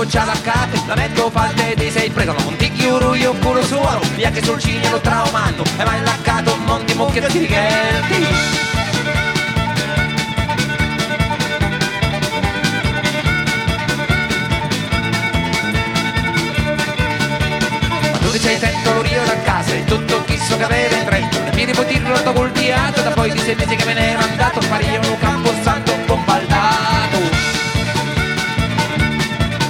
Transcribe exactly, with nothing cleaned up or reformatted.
c'ha la cate, la metto falte di sei preso, non ti chiuro io culo suono, via che sul ciglio lo traumando, e mai laccato un monti mucchia di righetti. Tu sei sento l'urio da casa e tutto chi so che aveva in tre e mi ripotirlo dopo il diato da poi di sei mesi che me ne ero andato a fare io un campo santo bombaldato.